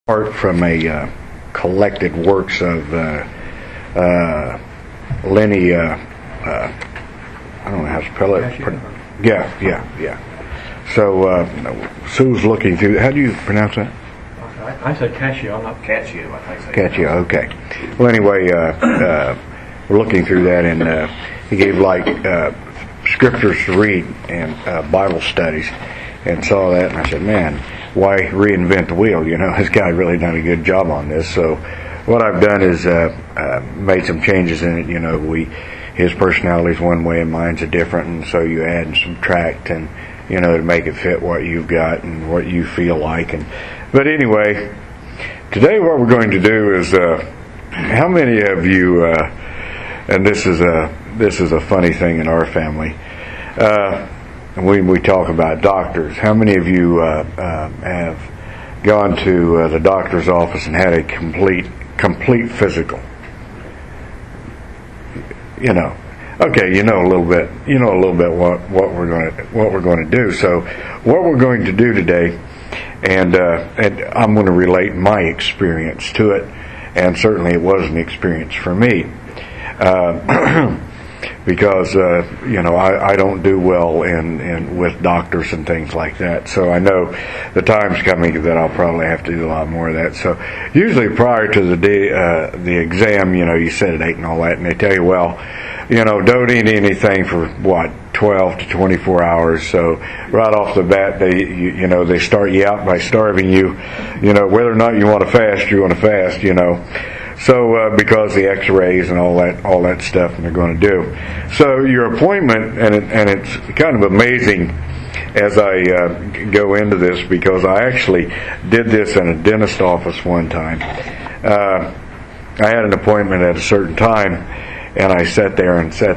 Apart from a collected works of Lenny, I don't know how to spell it. Yeah. So Sue's looking through. How do you pronounce that? I said Cascio, not Cascio. I think. Cascio. Okay. Well, anyway, we're looking through that, and he gave scriptures to read and Bible studies, and saw that, and I said, man, why reinvent the wheel? This guy really done a good job on this. So what I've done is made some changes in it. His personality's one way and mine's a different, and so you add and subtract, and to make it fit what you've got and what you feel like. But anyway, today what we're going to do is, how many of you, and this is a funny thing in our family, when we talk about doctors, how many of you have gone to the doctor's office and had a complete physical? Okay, a little bit what we're going to do. So what we're going to do today, and I'm going to relate my experience to it, and certainly it was an experience for me, because I don't do well in with doctors and things like that. So I know the time's coming that I'll probably have to do a lot more of that. So usually prior to the exam, you sit at 8 and all that, and they tell you, well, don't eat anything for 12 to 24 hours. So right off the bat, they start you out by starving you. Whether or not you want to fast, So because the X-rays and all that stuff, and they're going to do. So your appointment, and it's kind of amazing as I go into this, because I actually did this in a dentist office one time. I had an appointment at a certain time, and I sat there,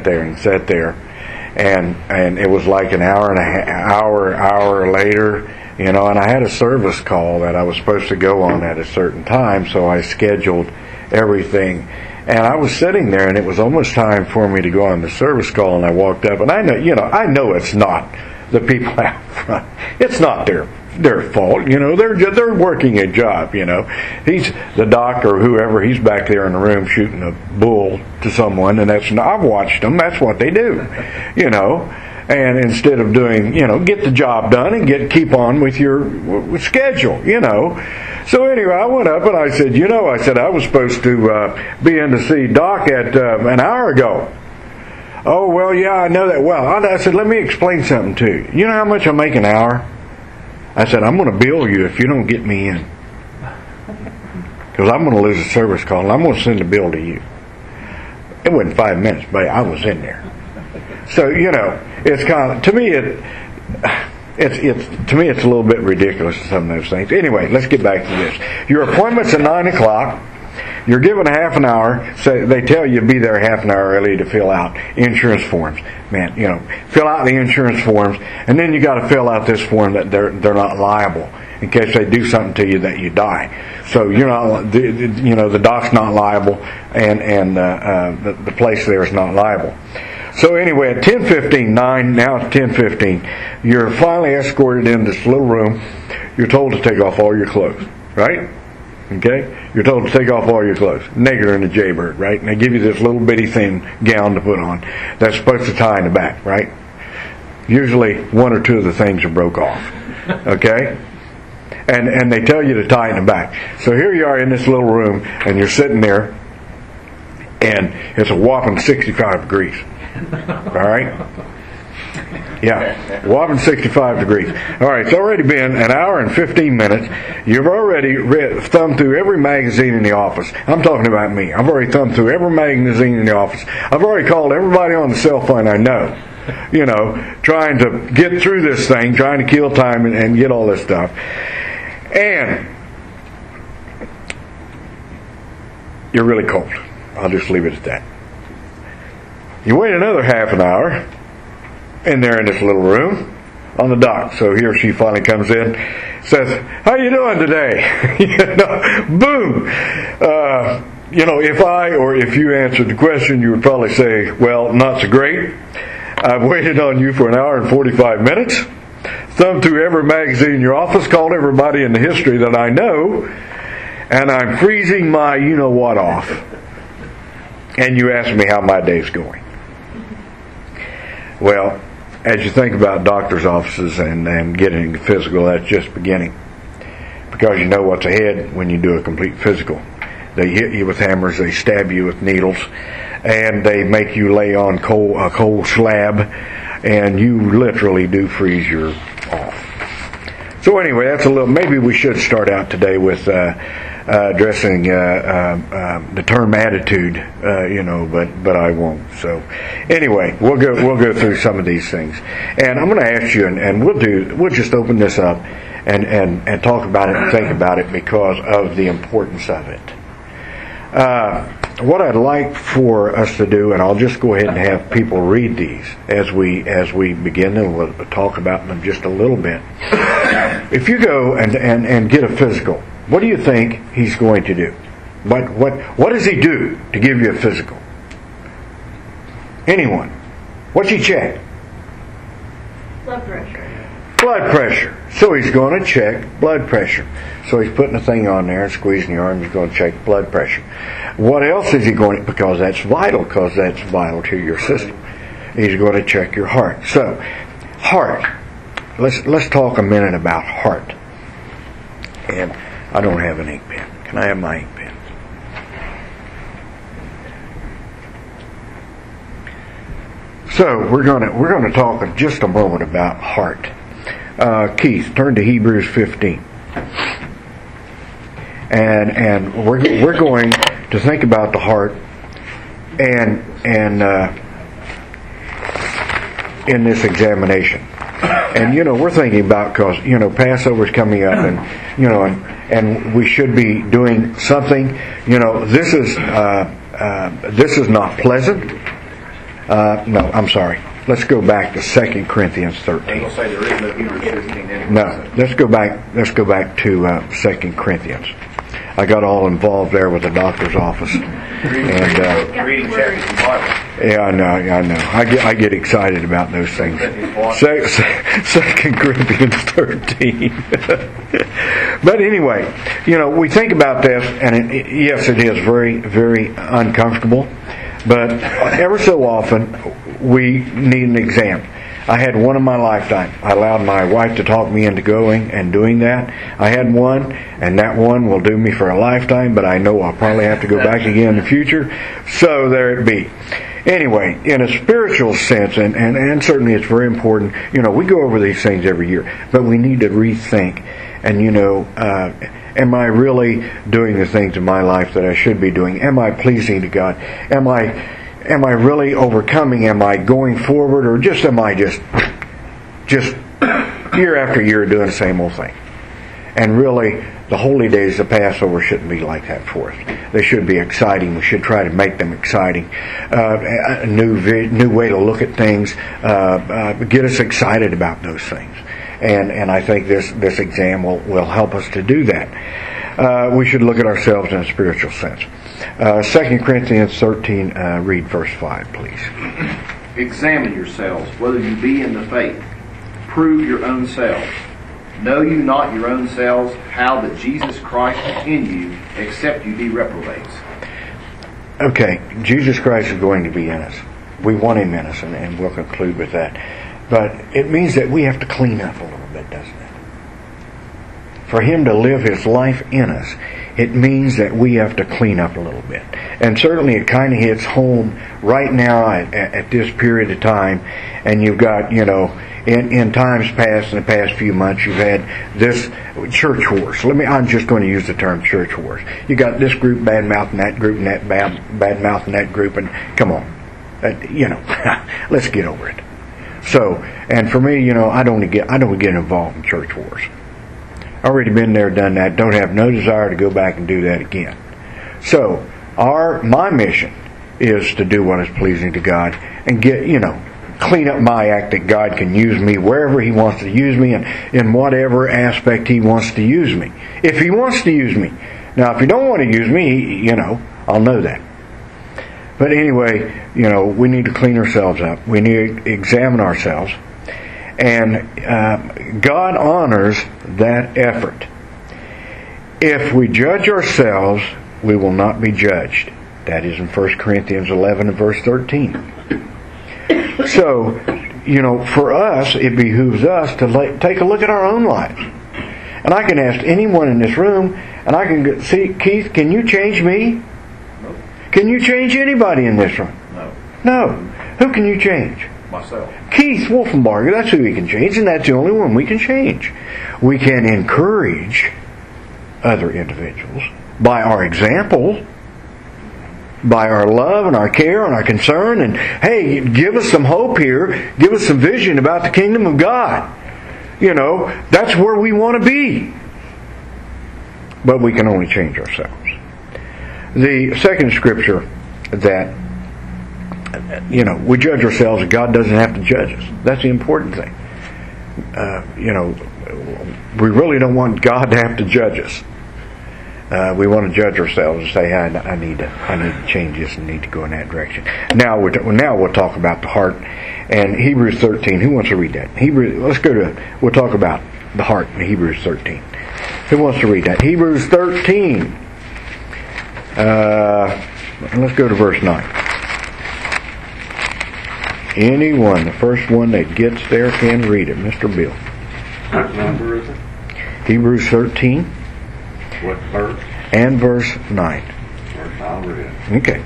and it was like an hour later, and I had a service call that I was supposed to go on at a certain time, so I scheduled everything, and I was sitting there, and it was almost time for me to go on the service call, and I walked up, and I know it's not the people out front, it's not their fault, they're working a job, he's the doctor or whoever, he's back there in the room shooting a bull to someone, and I've watched them, that's what they do, and instead of doing, get the job done and keep on with your schedule, So anyway, I went up and I said, I was supposed to be in to see Doc at an hour ago. Oh, well, yeah, I know that well. I said, let me explain something to you. You know how much I make an hour? I said, I'm going to bill you if you don't get me in. Because I'm going to lose a service call and I'm going to send a bill to you. It wasn't 5 minutes, but I was in there. So, it's kind of, to me, it's a little bit ridiculous, some of those things. Anyway, let's get back to this. Your appointment's at 9 o'clock. You're given a half an hour. So they tell you to be there half an hour early to fill out insurance forms. Man, fill out the insurance forms, and then you got to fill out this form that they're not liable in case they do something to you that you die. So you're not, the doc's not liable, and the place there is not liable. So anyway, at 10:15, now it's 10:15, you're finally escorted in this little room. You're told to take off all your clothes, right? Okay? You're told to take off all your clothes. Nigger and a jaybird, right? And they give you this little bitty thin gown to put on that's supposed to tie in the back, right? Usually one or two of the things are broke off. Okay? And they tell you to tie in the back. So here you are in this little room, and you're sitting there, and it's a whopping 65 degrees. Alright? Yeah, whopping 65 degrees. Alright, it's already been an hour and 15 minutes. You've already thumbed through every magazine in the office. I'm talking about me. I've already thumbed through every magazine in the office. I've already called everybody on the cell phone I know. Trying to get through this thing, trying to kill time and get all this stuff. And you're really cold. I'll just leave it at that. You wait another half an hour in there in this little room on the dock. So he or she finally comes in, says, "How you doing today?" Boom. If you answered the question, you would probably say, "Well, not so great. I've waited on you for an hour and 45 minutes. Thumbed through every magazine in your office, called everybody in the history that I know, and I'm freezing my you-know-what off, and you ask me how my day's going. Well, as you think about doctor's offices and getting physical, that's just beginning. Because you know what's ahead when you do a complete physical. They hit you with hammers, they stab you with needles, and they make you lay on a cold slab, and you literally do freeze your off. So anyway, that's a little. Maybe we should start out today with addressing the term attitude, but I won't. So anyway, we'll go through some of these things, and I'm going to ask you, and we'll just open this up and talk about it and think about it because of the importance of it. What I'd like for us to do, and I'll just go ahead and have people read these as we begin, and we'll talk about them just a little bit. If you go and get a physical, what do you think he's going to do? What does he do to give you a physical? Anyone? What's he check? Blood pressure. Blood pressure. So he's going to check blood pressure. So he's putting a thing on there and squeezing your arm. He's going to check blood pressure. What else is he going to? Because that's vital to your system. He's going to check your heart. So, heart. Let's talk a minute about heart. And I don't have an ink pen. Can I have my ink pen? So we're going to talk in just a moment about heart. Keith, turn to Hebrews 15, and we're going to think about the heart, and in this examination, and we're thinking about because Passover's coming up, and we should be doing something. This is not pleasant. No, I'm sorry. Let's go back to 2 Corinthians 13. I'm going to say there is no Hebrews 15 anyway. No, let's go back to 2 Corinthians. I got all involved there with the doctor's office. Reading chapters from the Bible. Yeah, I know. I get excited about those things. 2 Corinthians 13. But anyway, we think about this, and yes, it is very, very uncomfortable. But ever so often, we need an exam. I had one in my lifetime. I allowed my wife to talk me into going and doing that. I had one, and that one will do me for a lifetime, but I know I'll probably have to go back again in the future. So there it be. Anyway, in a spiritual sense, and certainly it's very important, we go over these things every year, but we need to rethink. And am I really doing the things in my life that I should be doing? Am I pleasing to God? Am I really overcoming? Am I going forward, or am I just year after year doing the same old thing? And really, the holy days of Passover shouldn't be like that for us. They should be exciting. We should try to make them exciting. A new way to look at things. Get us excited about those things. And I think this exam will help us to do that. We should look at ourselves in a spiritual sense. 2 Corinthians 13, read verse 5, please. Examine yourselves, whether you be in the faith. Prove your own selves. Know you not your own selves, how that Jesus Christ is in you, except you be reprobates. Okay, Jesus Christ is going to be in us. We want Him in us, and we'll conclude with that. But it means that we have to clean up a little bit, doesn't it? For Him to live His life in us, it means that we have to clean up a little bit. And certainly it kind of hits home right now at this period of time. And you've got, in times past, in the past few months, you've had this church wars. I'm just going to use the term church wars. You got this group bad-mouthing that group, and that bad-mouthing that group, and come on. Let's get over it. So, and for me, I don't get involved in church wars. Already been there, done that. Don't have no desire to go back and do that again. So, my mission is to do what is pleasing to God and get, clean up my act that God can use me wherever He wants to use me and in whatever aspect He wants to use me. If He wants to use me. Now, if He don't want to use me, I'll know that. But anyway, we need to clean ourselves up. We need to examine ourselves. And God honors that effort. If we judge ourselves, we will not be judged. That is in 1 Corinthians 11 and verse 13. So, for us, it behooves us to take a look at our own lives. And I can ask anyone in this room, and I can see, Keith, can you change me? No. Can you change anybody in this room? No. No. Who can you change? Myself. Keith Wolfenbarger, that's who we can change, and that's the only one we can change. We can encourage other individuals by our example, by our love and our care and our concern, and hey, give us some hope here, give us some vision about the kingdom of God. That's where we want to be. But we can only change ourselves. The second scripture that we judge ourselves, God doesn't have to judge us. That's the important thing. We really don't want God to have to judge us. We want to judge ourselves and say, I need to change this and need to go in that direction. Now we'll talk about the heart and Hebrews 13. Who wants to read that? We'll talk about the heart in Hebrews 13. Who wants to read that? Hebrews 13. Let's go to verse 9. Anyone, the first one that gets there can read it. Mr. Bill. What number is it? Hebrews 13. What verse? And verse 9. Verse I'll read. Okay.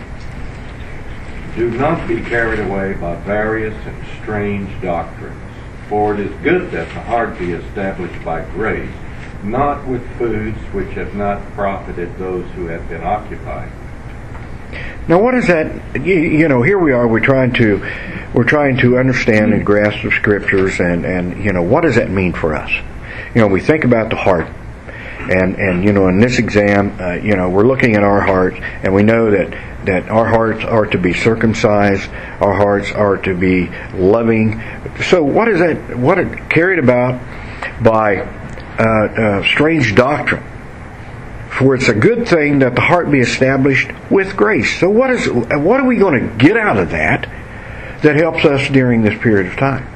Do not be carried away by various and strange doctrines, for it is good that the heart be established by grace, not with foods which have not profited those who have been occupied. Now, what is that? Here we are. We're trying to understand and grasp the scriptures, and what does that mean for us? We think about the heart, and in this exam, we're looking at our heart, and we know that our hearts are to be circumcised, our hearts are to be loving. So, what is that? What is carried about by strange doctrine? For it's a good thing that the heart be established with grace. So what are we going to get out of that helps us during this period of time?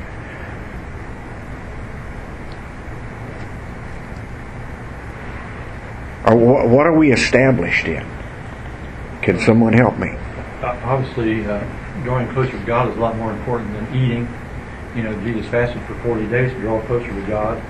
Or what are we established in? Can someone help me? Obviously, drawing closer to God is a lot more important than eating. Jesus fasted for 40 days to draw closer to God.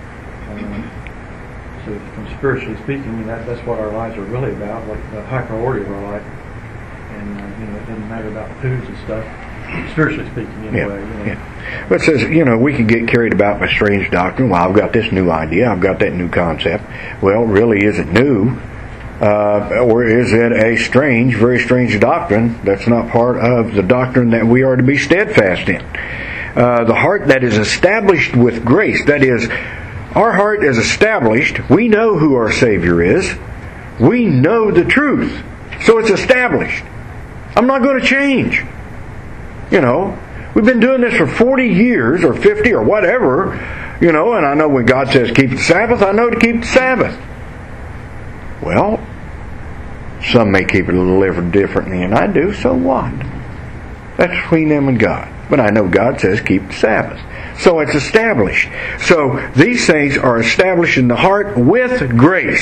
So from spiritually speaking, that's what our lives are really about, like the high priority of our life. And it doesn't matter about foods and stuff, spiritually speaking anyway. Yeah. But it says, we can get carried about by strange doctrine. Well, I've got this new idea, I've got that new concept. Well, really, is it new? Or is it a very strange doctrine that's not part of the doctrine that we are to be steadfast in? The heart that is established with grace, that is, our heart is established. We know who our Savior is. We know the truth. So it's established. I'm not going to change. We've been doing this for 40 years or 50 or whatever, and I know when God says keep the Sabbath, I know to keep the Sabbath. Well, some may keep it a little differently than I do, so what? That's between them and God. But I know God says keep the Sabbath. So it's established. So these things are established in the heart with grace.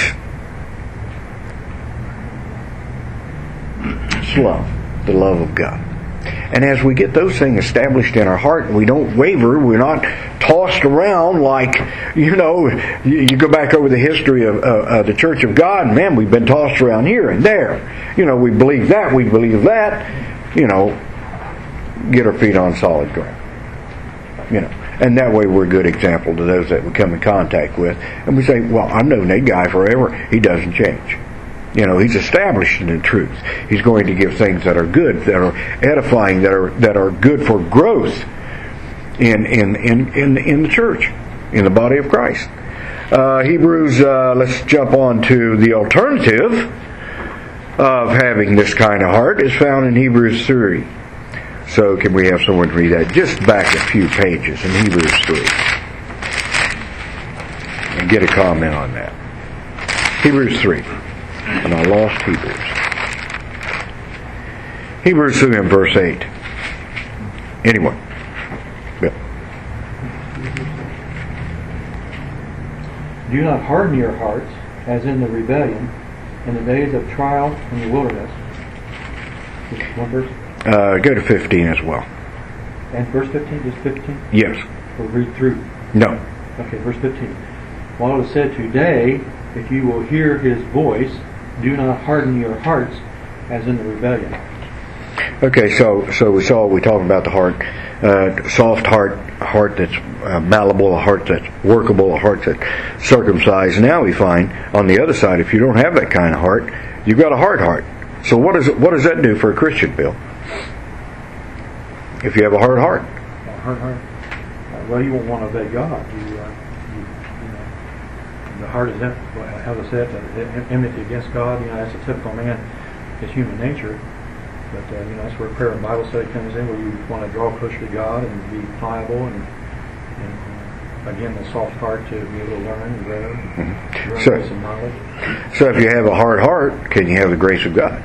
It's love. The love of God. And as we get those things established in our heart, we don't waver, we're not tossed around like, you go back over the history of the Church of God, and man, we've been tossed around here and there. We believe that, we believe that, get our feet on solid ground. And that way we're a good example to those that we come in contact with. And we say, well, I've known that guy forever. He doesn't change. He's established in the truth. He's going to give things that are good, that are edifying, that are good for growth in the church, in the body of Christ. Hebrews, let's jump on to the alternative of having this kind of heart is found in Hebrews 3. So can we have someone read that? Just back a few pages in Hebrews 3. And get a comment on that. Hebrews 3. And I lost Hebrews. Hebrews 3 and verse 8. Anyone? Bill. Do not harden your hearts as in the rebellion, in the days of trial in the wilderness. Just one verse. Go to 15 as well. And verse 15, just 15? Yes. We'll read through. No. Okay, verse 15. While it is said, today, if you will hear his voice, do not harden your hearts as in the rebellion. Okay, so we talked about the heart, soft heart, a heart that's malleable, a heart that's workable, a heart that's circumcised. Now we find on the other side, if you don't have that kind of heart, you've got a hard heart. So what does that do for a Christian, Bill? If you have a hard heart, hard heart. Well, you won't want to obey God. You know, the heart is, how to say it, enmity against God. You know, that's a typical man. It's human nature. But you know, that's where prayer and Bible study comes in, where you want to draw closer to God and be pliable, and again, the soft heart to be able to learn and grow, and grow some knowledge. So if you have a hard heart, can you have the grace of God?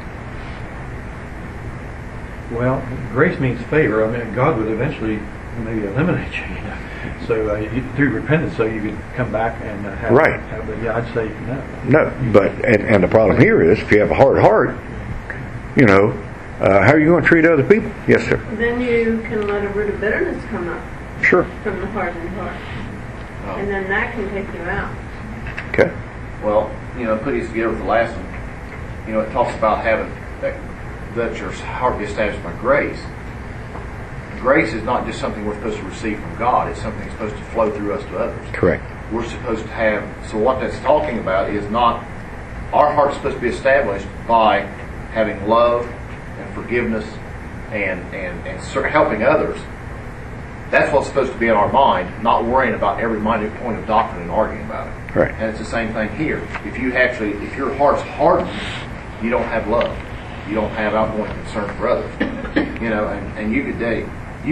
Well, grace means favor. I mean, God would eventually maybe eliminate you. You know? So through repentance, so you could come back and have. Right. But yeah, I'd say no. No, but and the problem here is, if you have a hard heart, you know, how are you going to treat other people? Yes, sir. Then you can let a root of bitterness come up. Sure. From the hardened heart. And then that can take you out. Okay. Well, you know, putting it together with the last one, you know, it talks about having that your heart be established by grace. Grace is not just something we're supposed to receive from God. It's something that's supposed to flow through us to others. Correct. We're supposed to have, so what that's talking about is not, our heart's supposed to be established by having love and forgiveness and helping others. That's what's supposed to be in our mind, not worrying about every minute point of doctrine and arguing about it. Right. And it's the same thing here. If your heart's hardened, you don't have love. You don't have outgoing concern for others. You know, and you could be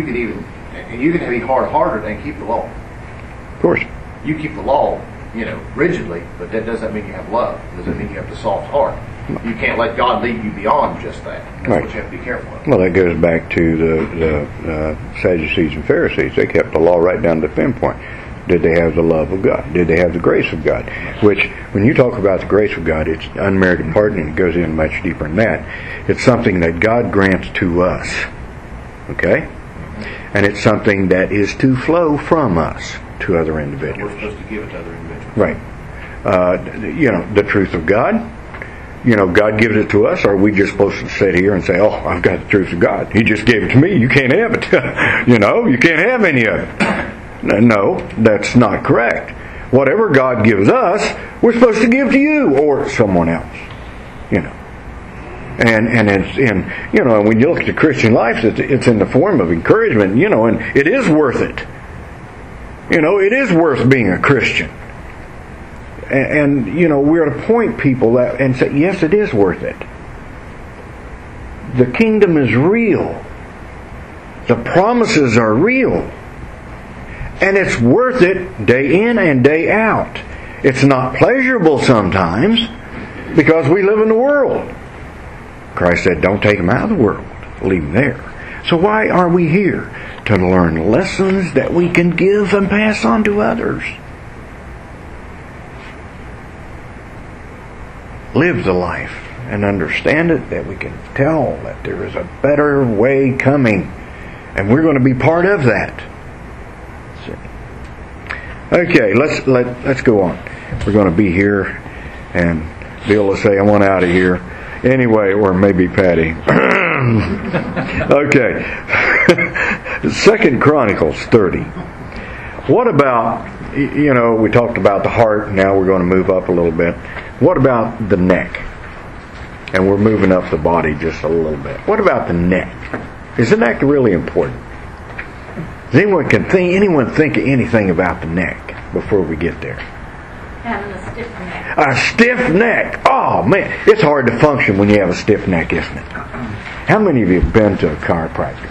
hard-hearted and keep the law. Of course. You keep the law, you know, rigidly, but that doesn't mean you have love. It doesn't mean you have the soft heart. You can't let God lead you beyond just that. That's right. what you have to be careful of. Well, that goes back to the Sadducees and Pharisees. They kept the law right down to the pinpoint. Did they have the love of God? Did they have the grace of God? Which, when you talk about the grace of God, it's unmerited pardon, and it goes in much deeper than that. It's something that God grants to us. Okay? And it's something that is to flow from us to other individuals. We're supposed to give it to other individuals. Right. You know, the truth of God. You know, God gives it to us, or are we just supposed to sit here and say, oh, I've got the truth of God. He just gave it to me. You can't have it. You know, you can't have any of it. No, that's not correct. Whatever God gives us, we're supposed to give to you or someone else. You know. And it's in, you know, when you look at the Christian life, it's in the form of encouragement, you know, and it is worth it. You know, it is worth being a Christian. And you know, we're to point people that and say, yes, it is worth it. The kingdom is real. The promises are real. And it's worth it day in and day out. It's not pleasurable sometimes because we live in the world. Christ said, don't take them out of the world. Leave them there. So why are we here? To learn lessons that we can give and pass on to others. Live the life and understand it, that we can tell that there is a better way coming. And we're going to be part of that. Okay, let's go on. We're going to be here, and Bill will say, I want out of here. Anyway, or maybe Patty. Okay. 2 Chronicles 30. What about, you know, we talked about the heart, now we're going to move up a little bit. What about the neck? And we're moving up the body just a little bit. What about the neck? Is the neck really important? Does anyone think of anything about the neck before we get there? Having a stiff neck. A stiff neck. Oh man, it's hard to function when you have a stiff neck, isn't it? How many of you have been to a chiropractor?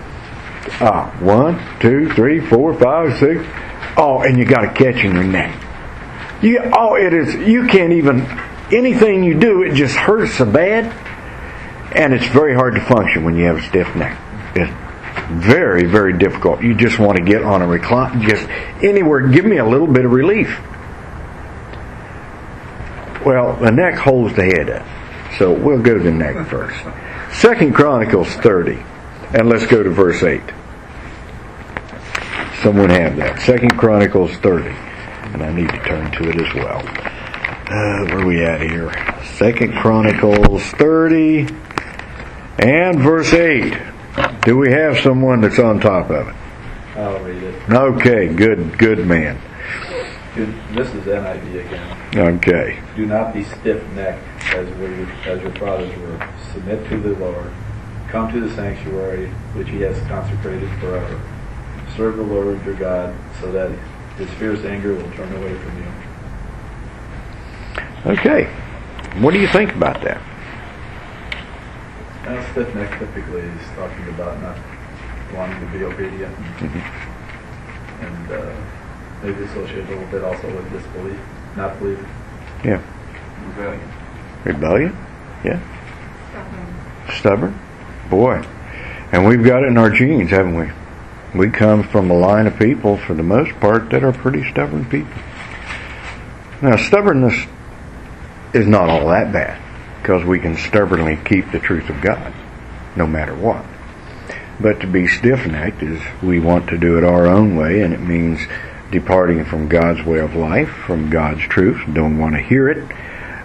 1, 2, 3, 4, 5, 6. Oh, and you got a catch in your neck. It is. You can't even. Anything you do, it just hurts so bad, and it's very hard to function when you have a stiff neck. It's very, very difficult. You just want to get on a recline, just anywhere. Give me a little bit of relief. Well, the neck holds the head up. So we'll go to the neck first. 2 Chronicles 30. And let's go to verse 8. Someone have that. 2 Chronicles 30. And I need to turn to it as well. Where are we at here? 2 Chronicles 30 and verse 8. Do we have someone that's on top of it? I'll read it. Okay, good man. This is NIV again. Okay. Do not be stiff-necked as your fathers were. Submit to the Lord. Come to the sanctuary which He has consecrated forever. Serve the Lord your God, so that His fierce anger will turn away from you. Okay. What do you think about that? Stiff-necked typically is talking about not wanting to be obedient and maybe associated a little bit also with disbelief, not believing. Yeah. Rebellion? Yeah. Stubborn? Boy. And we've got it in our genes, haven't we? We come from a line of people, for the most part, that are pretty stubborn people. Now, stubbornness is not all that bad, because we can stubbornly keep the truth of God, no matter what. But to be stiff-necked is we want to do it our own way, and it means departing from God's way of life, from God's truth, don't want to hear it.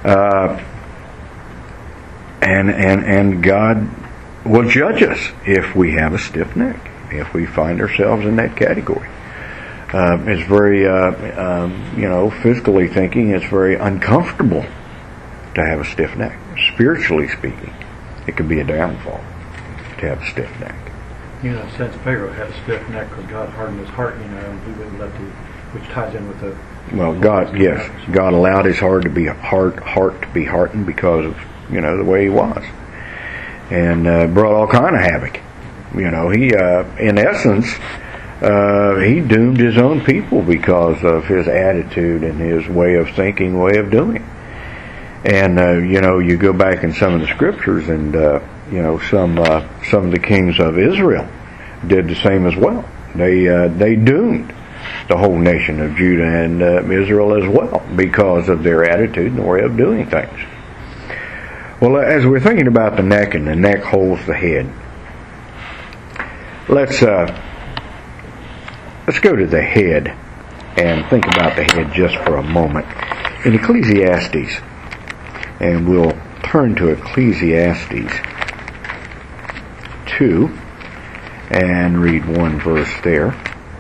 And God will judge us if we have a stiff neck, if we find ourselves in that category. It's very, physically thinking, it's very uncomfortable to have a stiff neck. Spiritually speaking, it could be a downfall to have a stiff neck. In a sense, Pharaoh had a stiff neck because God hardened his heart, and he wouldn't let which ties in with the... Well, God allowed his heart to be hardened because of, the way he was. And brought all kind of havoc. He, in essence, he doomed his own people because of his attitude and his way of thinking, way of doing. And, you go back in some of the scriptures and, some of the kings of Israel did the same as well. They doomed the whole nation of Judah and Israel as well because of their attitude and the way of doing things. Well, as we're thinking about the neck and the neck holds the head, let's go to the head and think about the head just for a moment. In Ecclesiastes, and we'll turn to Ecclesiastes 2 and read one verse there.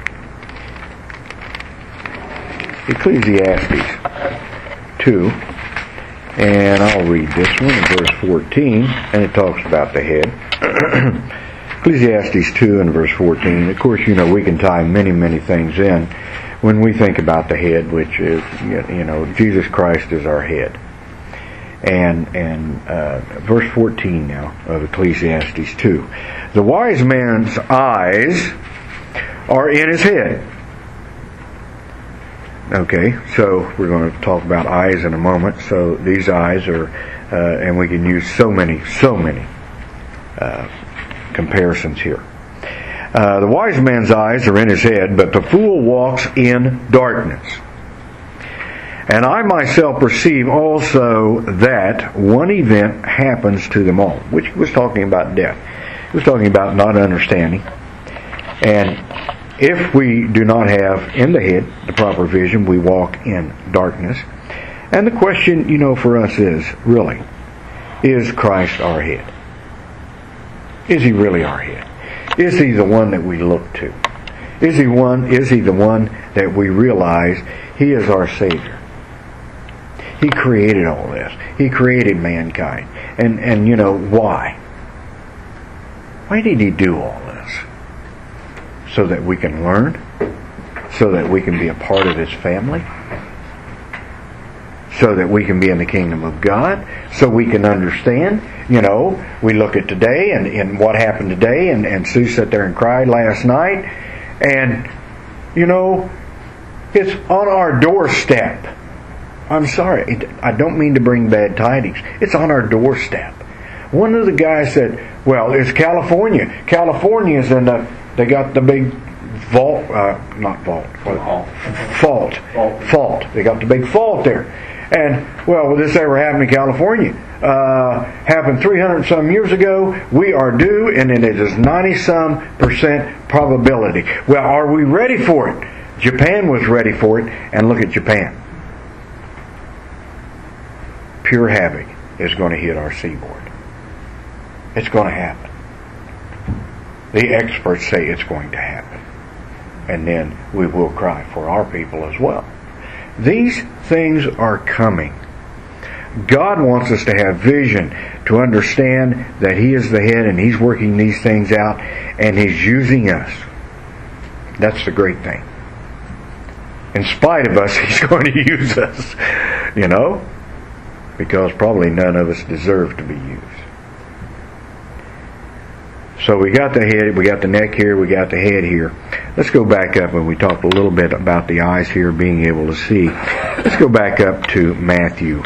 Ecclesiastes 2, and I'll read this one in verse 14, and it talks about the head. Ecclesiastes 2 and verse 14. Of course, we can tie many, many things in when we think about the head, which is, Jesus Christ is our head. And verse 14 now of Ecclesiastes 2. The wise man's eyes are in his head. Okay, so we're going to talk about eyes in a moment. So these eyes are, and we can use so many comparisons here. The wise man's eyes are in his head, but the fool walks in darkness. And I myself perceive also that one event happens to them all, which he was talking about death. He was talking about not understanding. And if we do not have in the head the proper vision, we walk in darkness. And the question, for us is, really, is Christ our head? Is He really our head? Is He the one that we look to? Is He the one that we realize He is our Savior? He created all this. He created mankind. And why? Why did He do all this? So that we can learn? So that we can be a part of His family? So that we can be in the kingdom of God? So we can understand? We look at today and what happened today, and Sue sat there and cried last night. And, it's on our doorstep. I'm sorry, I don't mean to bring bad tidings. It's on our doorstep. One of the guys said, well, it's California. California's they got the big fault. They got the big fault there. And, well, will this ever happen in California? Happened 300 some years ago. We are due, and it is 90% probability. Well, are we ready for it? Japan was ready for it, and look at Japan. Pure havoc is going to hit our seaboard. It's going to happen. The experts say it's going to happen. And then we will cry for our people as well. These things are coming. God wants us to have vision, to understand that He is the head and He's working these things out and He's using us. That's the great thing. In spite of us, He's going to use us. You know? Because probably none of us deserve to be used. So we got the head, we got the neck here, we got the head here. Let's go back up, and we talked a little bit about the eyes here, being able to see. Let's go back up to Matthew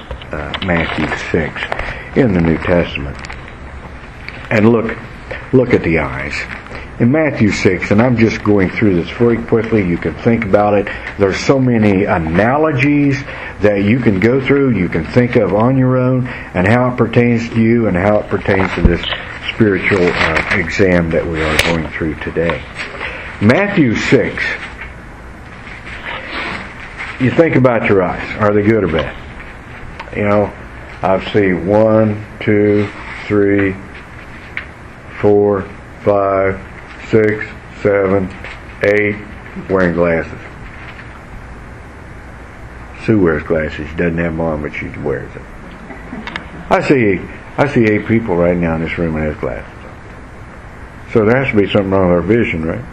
6 in the New Testament. And look at the eyes. In Matthew 6, and I'm just going through this very quickly, you can think about it. There's so many analogies that you can go through, you can think of on your own, and how it pertains to you and how it pertains to this spiritual exam that we are going through today. Matthew 6. You think about your eyes. Are they good or bad? You know, I've seen 1, 2, 3, 4, 5, 6, 7, 8 wearing glasses. Sue wears glasses. She doesn't have them on, but she wears them. I see 8 people right now in this room that have glasses. So there has to be something wrong with our vision, right?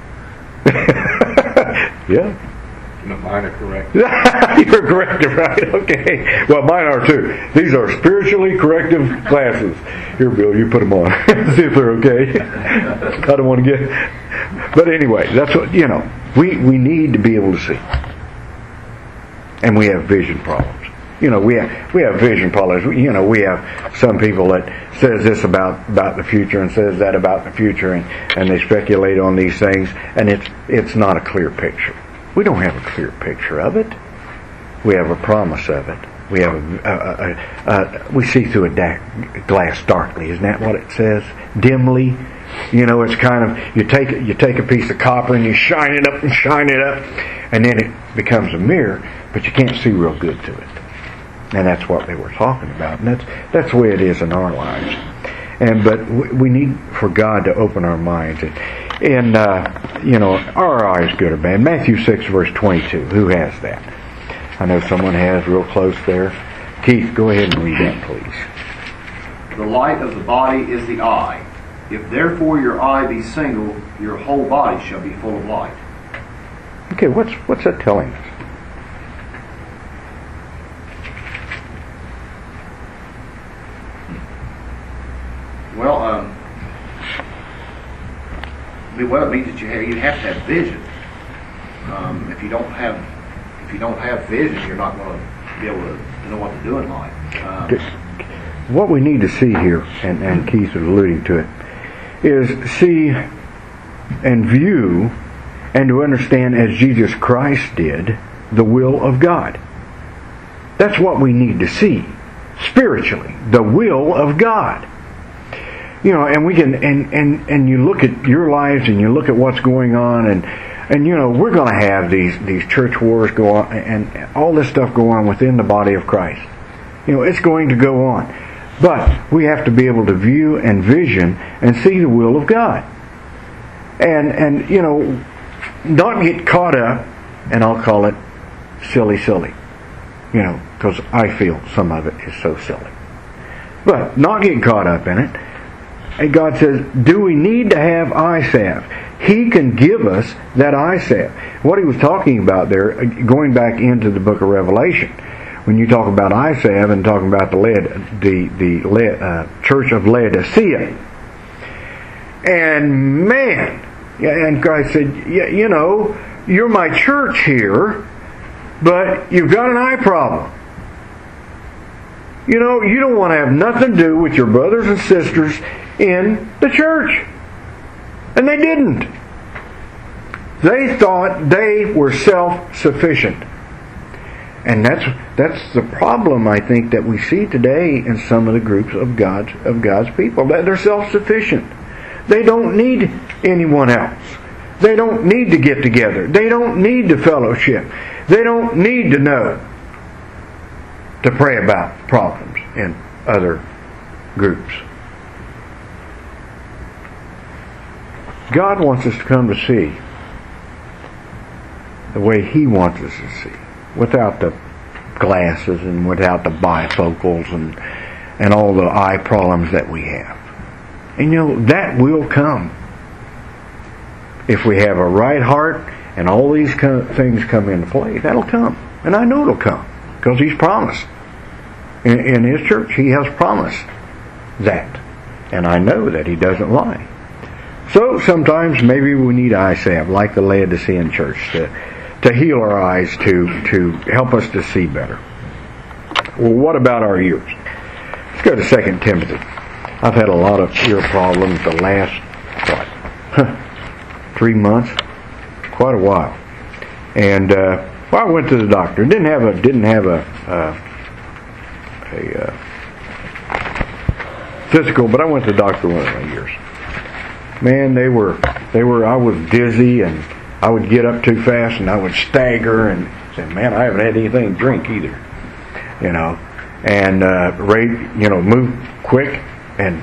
Yeah. No, mine are correct. You're corrected, right? Okay. Well, mine are too. These are spiritually corrective glasses. Here, Bill, you put them on. See if they're okay. I don't want to get... But anyway, that's what, you know, we need to be able to see. And we have vision problems. You know, we have vision problems. You know, we have some people that says this about the future and says that about the future, and they speculate on these things, and it's not a clear picture. We don't have a clear picture of it. We have a promise of it. We have we see through a glass darkly. Isn't that what it says? Dimly. You know, it's kind of, you take a piece of copper and you shine it up, and then it becomes a mirror, but you can't see real good to it. And that's what they were talking about. And that's the way it is in our lives. But we need for God to open our minds. And you know, our eyes good or bad. Matthew 6 verse 22. Who has that? I know someone has real close there. Keith, go ahead and read that, please. The light of the body is the eye. If therefore your eye be single, your whole body shall be full of light. Okay, what's that telling us? Well, what it means that you have to have vision. If you don't have vision, you're not going to be able to know what to do in life. What we need to see here, and Keith is alluding to it, is see and view and to understand as Jesus Christ did the will of God. That's what we need to see spiritually, the will of God. You know, and we can, and you look at your lives and you look at what's going on, and you know, we're going to have these church wars go on, and all this stuff go on within the body of Christ. You know, it's going to go on. But we have to be able to view and vision and see the will of God. And you know, not get caught up, and I'll call it silly. You know, because I feel some of it is so silly. But not get caught up in it. And God says, do we need to have eye salve? He can give us that eye salve. What he was talking about there, going back into the book of Revelation, when you talk about eye salve and talking about the church of Laodicea. And man, and Christ said, you know, you're my church here, but you've got an eye problem. You know, you don't want to have nothing to do with your brothers and sisters in the church. And they didn't. They thought they were self-sufficient. And that's the problem, I think, that we see today in some of the groups of God's people. That they're self-sufficient. They don't need anyone else. They don't need to get together. They don't need to fellowship. They don't need to know to pray about problems in other groups. God wants us to come to see the way He wants us to see, without the glasses and without the bifocals and all the eye problems that we have. And that will come if we have a right heart and all these things come into play. That'll come. And I know it'll come because He's promised. In His church, He has promised that. And I know that He doesn't lie. So sometimes maybe we need eye salve, like the Laodicean church, to heal our eyes, to help us to see better. Well, what about our ears? Let's go to 2 Timothy. I've had a lot of ear problems the last, 3 months? Quite a while. And I went to the doctor. Didn't have a physical, but I went to the doctor one of my ears. Man, they were. I was dizzy, and I would get up too fast, and I would stagger, and say, "Man, I haven't had anything to drink either." And move quick, and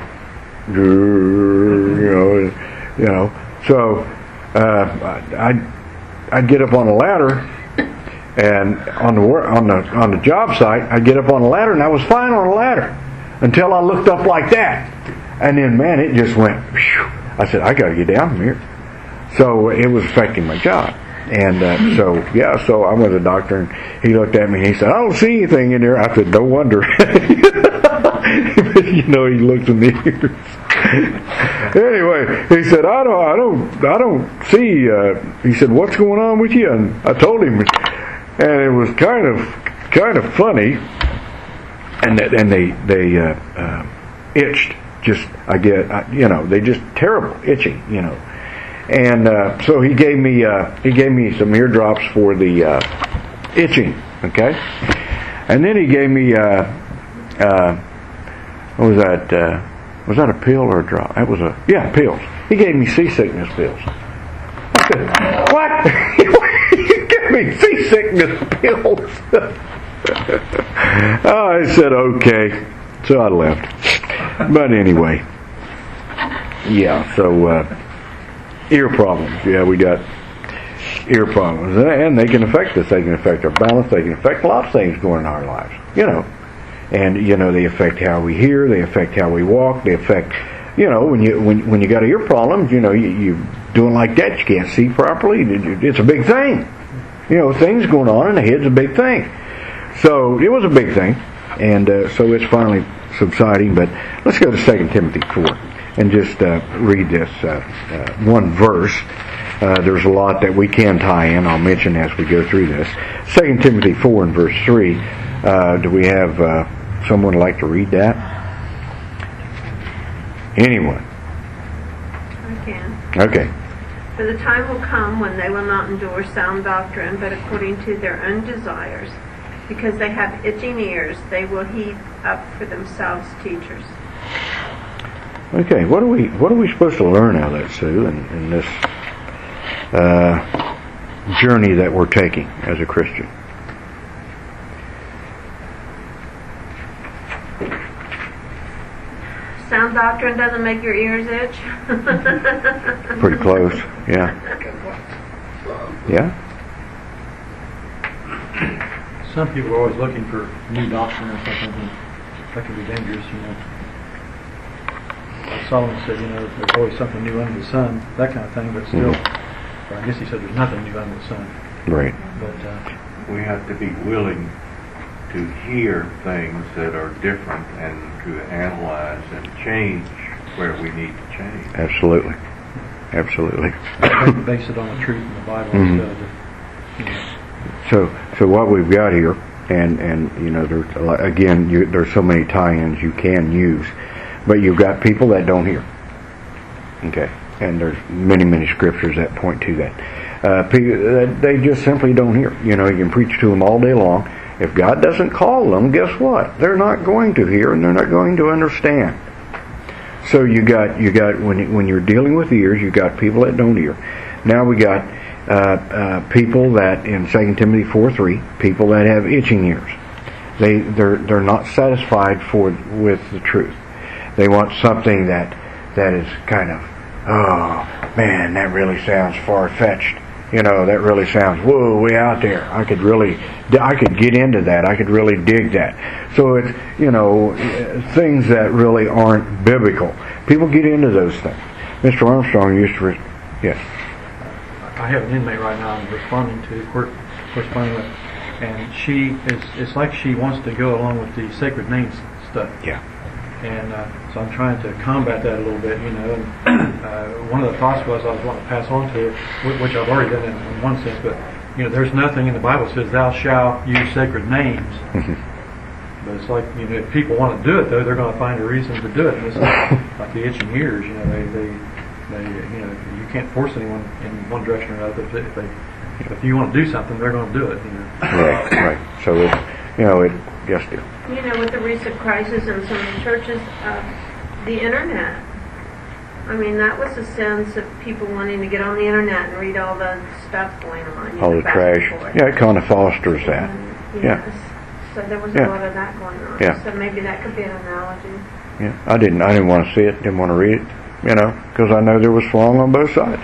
So I'd get up on a ladder, and on the job site, I'd get up on a ladder, and I was fine on a ladder until I looked up like that, and then man, it just went. Whew. I said, I got to get down from here. So it was affecting my job. And so I went to the doctor, and he looked at me and he said, I don't see anything in there. I said, no wonder. He looked in the ears. Anyway, he said, I don't see. He said, what's going on with you? And I told him, and it was kind of funny. And they itched. They just terrible itching, And so he gave me some ear drops for the itching, okay? And then he gave me what was that? Was that a pill or a drop? That was pills. He gave me seasickness pills. I said, what? You give me seasickness pills? I said, okay. So I left. But anyway, so ear problems. Yeah, we got ear problems. And they can affect us. They can affect our balance. They can affect a lot of things going in our lives. And, they affect how we hear. They affect how we walk. They affect, when you got ear problems, you doing like that, you can't see properly. It's a big thing. Things going on in the head's a big thing. So it was a big thing. And so it's finally subsiding. But let's go to 2 Timothy 4 and just read this one verse. There's a lot that we can tie in. I'll mention as we go through this. 2 Timothy 4 and verse 3. Do we have someone like to read that? Anyone? I can. Okay. For the time will come when they will not endure sound doctrine, but according to their own desires. Because they have itching ears, they will heap up for themselves teachers. Okay, what are we supposed to learn out of that, Sue, in this journey that we're taking as a Christian? Sound doctrine doesn't make your ears itch? Pretty close, yeah. Yeah? Some people are always looking for new doctrine or something, and that can be dangerous, Like Solomon said, there's always something new under the sun, that kind of thing, but still, or I guess he said there's nothing new under the sun. Right. But we have to be willing to hear things that are different and to analyze and change where we need to change. Absolutely. Absolutely. Base it on the truth in the Bible instead of So what we've got here, and there's so many tie-ins you can use, but you've got people that don't hear. Okay, and there's many scriptures that point to that. People, they just simply don't hear. You can preach to them all day long, If God doesn't call them, guess what? They're not going to hear and they're not going to understand. So you got when you're dealing with ears, you got people that don't hear. Now we got people that in 2 Timothy 4:3, people that have itching ears. They're not satisfied with the truth. They want something that is kind of, oh man, that really sounds far-fetched. That really sounds, whoa, way out there. I could get into that. I could really dig that. So it's, things that really aren't biblical. People get into those things. Mr. Armstrong used to, yes. I have an inmate right now I'm corresponding with, and it's like she wants to go along with the sacred names stuff. Yeah. And so I'm trying to combat that a little bit, And one of the thoughts was I was wanting to pass on to her, which I've already done in one sense, but there's nothing in the Bible that says thou shalt use sacred names. Mm-hmm. But it's like if people want to do it, though, they're going to find a reason to do it. And it's like the itching ears, they you can't force anyone in one direction or another. If you want to do something, they're going to do it. Right. So yes, dear. With the recent crisis in some of the churches, the internet. I mean, that was a sense of people wanting to get on the internet and read all the stuff going on. All the trash. Yeah, it kind of fosters that. Yes. So there was a lot of that going on. Yeah. So maybe that could be an analogy. Yeah, I didn't want to see it. Didn't want to read it. Because I know there was wrong on both sides.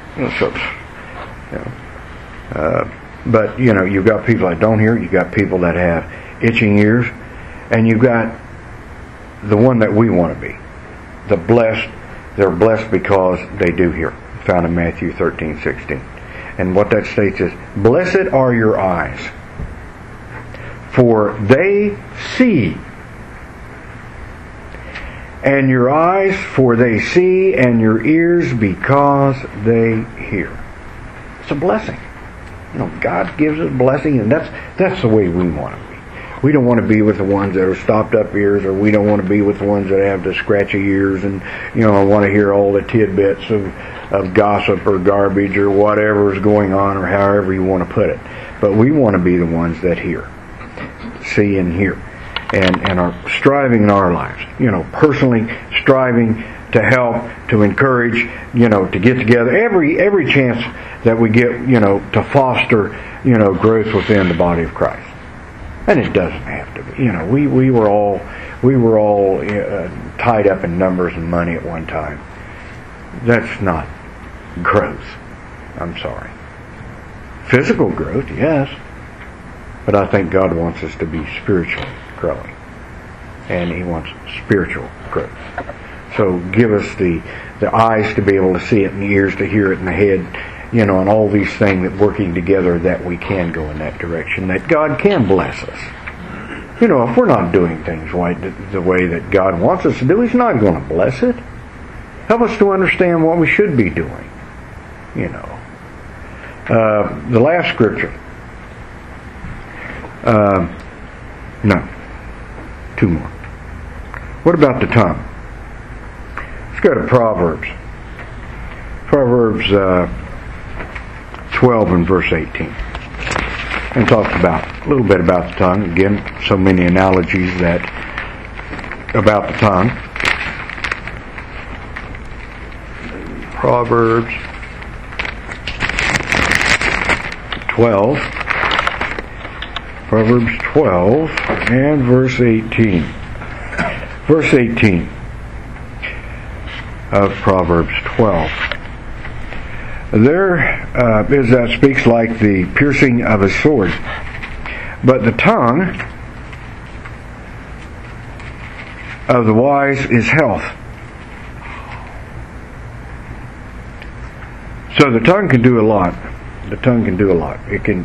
But you've got people that don't hear. You've got people that have itching ears, and you've got the one that we want to be, the blessed. They're blessed because they do hear. Found in Matthew 13:16, and what that states is, "Blessed are your eyes, for they see, and your eyes, for they see, and your ears, because they hear." It's a blessing. God gives us blessing, and that's the way we want to be. We don't want to be with the ones that are stopped up ears, or we don't want to be with the ones that have the scratchy ears and want to hear all the tidbits of gossip or garbage or whatever is going on, or however you want to put it. But we want to be the ones that hear, see and hear, and are striving in our lives. Personally striving to help, to encourage, to get together every chance that we get, to foster, growth within the body of Christ. And it doesn't have to be. We were all tied up in numbers and money at one time. That's not growth. I'm sorry. Physical growth, yes, but I think God wants us to be spiritually growing, and He wants spiritual growth. So give us the eyes to be able to see it, and the ears to hear it, and the head, and all these things that working together that we can go in that direction, that God can bless us. If we're not doing things right the way that God wants us to do, He's not going to bless it. Help us to understand what we should be doing. The last scripture. No. Two more. What about the tongue? Let's go to Proverbs. Proverbs 12 and verse 18. And talks a little bit about the tongue. Again, so many analogies about the tongue. Proverbs 12. Proverbs 12 and verse 18. Verse 18 of Proverbs 12. There is that speaks like the piercing of a sword, but the tongue of the wise is health. So the tongue can do a lot. The tongue can do a lot. It can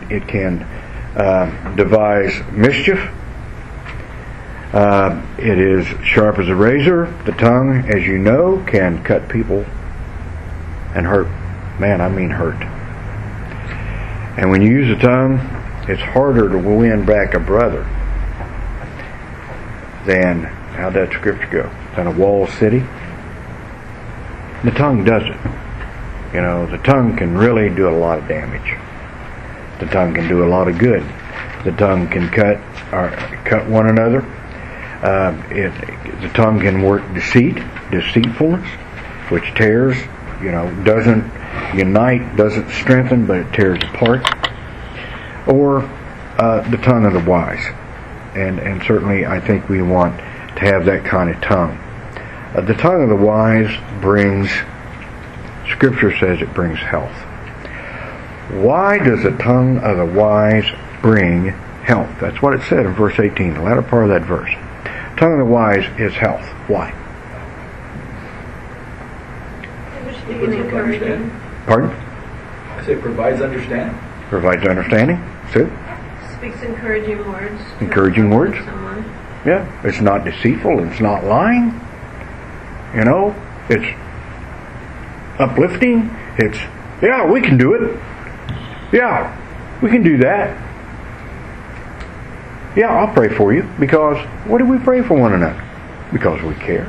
devise mischief. It is sharp as a razor. The tongue, as you know, can cut people and hurt. Man, I mean hurt. And when you use the tongue, it's harder to win back a brother than, how'd that scripture go? Than a walled city. The tongue does it. The tongue can really do a lot of damage. The tongue can do a lot of good. The tongue can cut one another. The tongue can work deceitfulness, which tears, doesn't unite, doesn't strengthen, but it tears apart. Or the tongue of the wise. And certainly I think we want to have that kind of tongue. The tongue of the wise brings, Scripture says it brings health. Why does the tongue of the wise bring health? That's what it said in verse 18, the latter part of that verse. Tongue of the wise is health. Why? Pardon? I say provides understanding. Provides understanding. See? Speaks encouraging words. Encouraging words. Someone. Yeah. It's not deceitful. It's not lying. It's uplifting. It's, yeah, we can do it. Yeah, we can do that. Yeah, I'll pray for you. Because, what do we pray for one another? Because we care.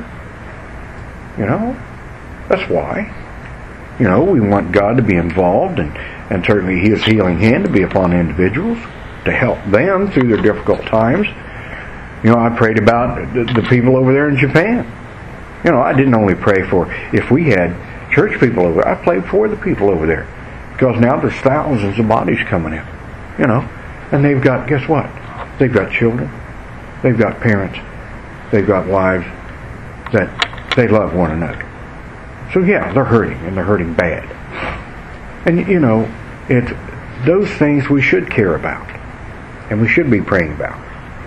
That's why. We want God to be involved, and certainly His healing hand to be upon individuals to help them through their difficult times. I prayed about the people over there in Japan. I didn't only pray for if we had church people over there. I prayed for the people over there. Because now there's thousands of bodies coming in. And they've got, guess what? They've got children. They've got parents. They've got wives that they love one another. So yeah, they're hurting, and they're hurting bad. And it's those things we should care about. And we should be praying about.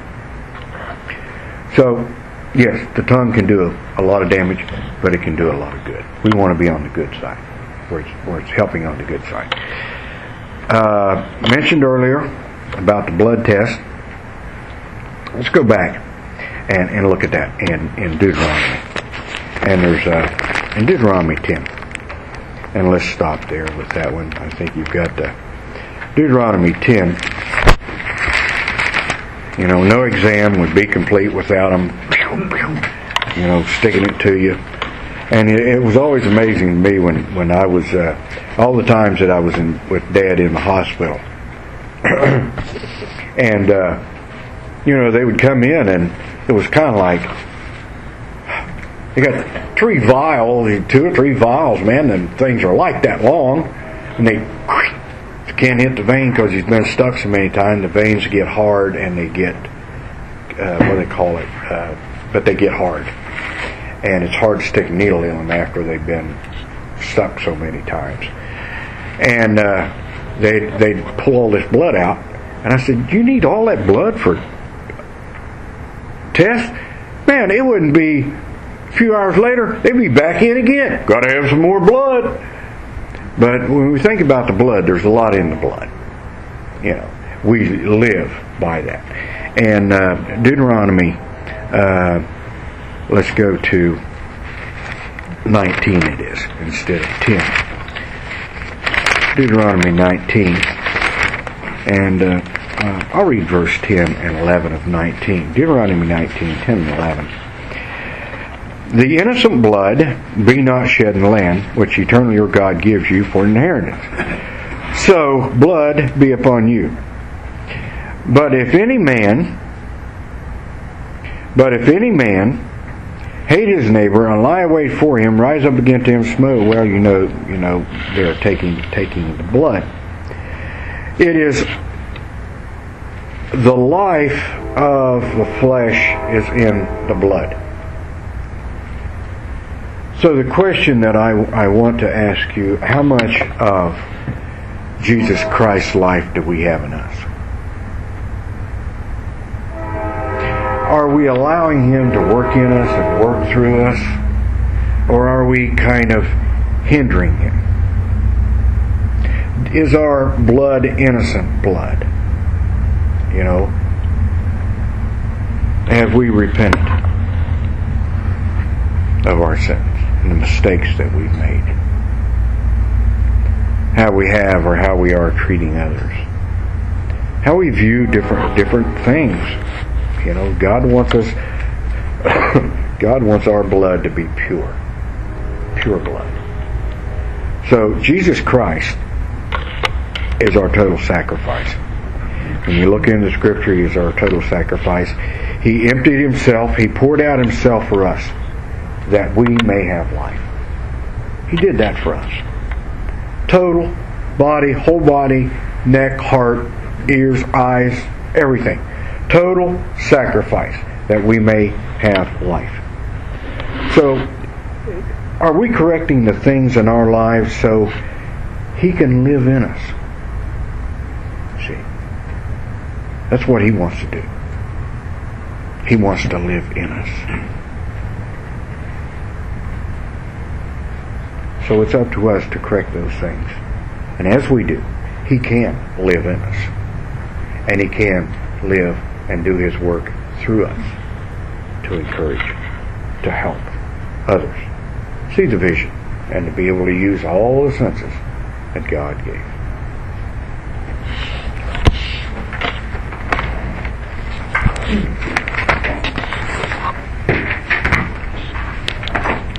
So, yes, the tongue can do a lot of damage, but it can do a lot of good. We want to be on the good side, where it's helping on the good side. Mentioned earlier about the blood test. Let's go back and look at that in Deuteronomy. And there's in Deuteronomy 10. And let's stop there with that one. I think you've got Deuteronomy 10. No exam would be complete without them, sticking it to you. And it was always amazing to me when I was, all the times that I was with Dad in the hospital. And, they would come in and it was kind of like, they got 2 or 3 vials, man, and things are like that long. And they can't hit the vein because he's been stuck so many times. The veins get hard and they get, what do they call it? But they get hard. And it's hard to stick a needle in them after they've been stuck so many times. And they'd pull all this blood out. And I said, you need all that blood for test? Man, it wouldn't be a few hours later, they'd be back in again. Got to have some more blood. But when we think about the blood, there's a lot in the blood. We live by that. And Deuteronomy, let's go to 19 it is, instead of 10. Deuteronomy 19. And I'll read verse 10 and 11 of 19. Deuteronomy 19, 10 and 11. The innocent blood be not shed in the land, which eternally your God gives you for an inheritance. So blood be upon you. But if any man hate his neighbor and lie await for him, rise up against him, smote. Well, they're taking the blood. It is the life of the flesh is in the blood. So the question that I want to ask you, how much of Jesus Christ's life do we have in us? Are we allowing Him to work in us and work through us? Or are we kind of hindering Him? Is our blood innocent blood? Have we repented of our sins and the mistakes that we've made? How we have or how we are treating others? How we view different things? God wants us. God wants our blood to be pure blood. So Jesus Christ is our total sacrifice. When you look into Scripture, He is our total sacrifice. He emptied Himself. He poured out Himself for us that we may have life. He did that for us. Total, body, whole body, neck, heart, ears, eyes, everything. Total sacrifice that we may have life. So, are we correcting the things in our lives so He can live in us? See, that's what He wants to do. He wants to live in us. So it's up to us to correct those things. And as we do, He can live in us. And He can live and do His work through us to encourage, to help others see the vision, and to be able to use all the senses that God gave.